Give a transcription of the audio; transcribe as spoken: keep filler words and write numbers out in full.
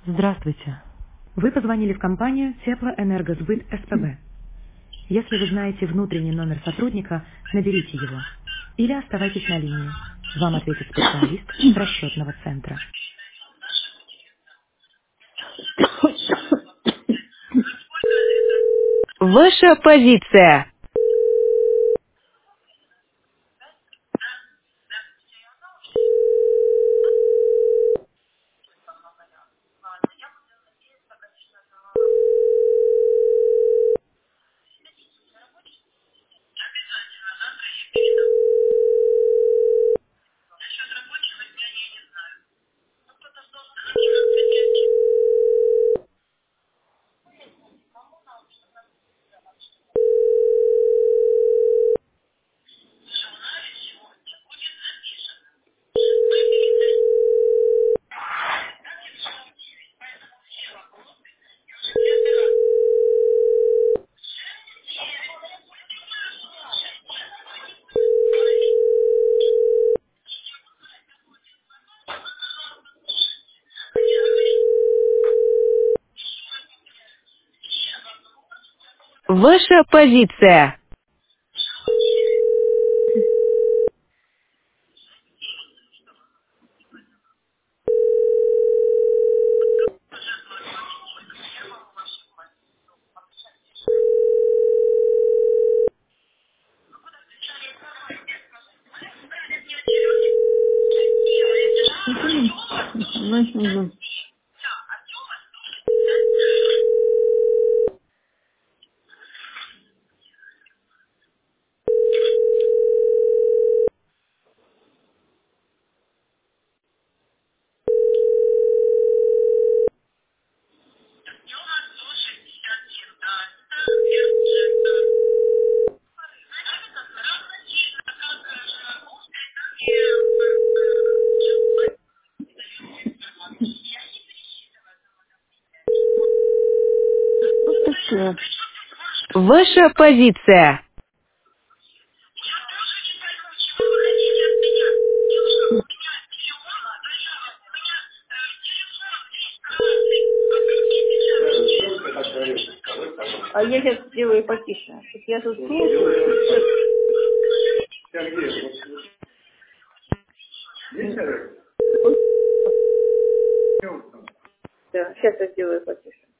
Здравствуйте. Вы позвонили в компанию Теплоэнергосбыт СПБ. Если вы знаете внутренний номер сотрудника, наберите его. Или оставайтесь на линии. Вам ответит специалист с расчетного центра. Ваша позиция. Ваша позиция. Мгм. Вот такое. Ваша позиция. А я сейчас сделаю потише, чтобы я тут слушаю. Да, сейчас я сделаю потише.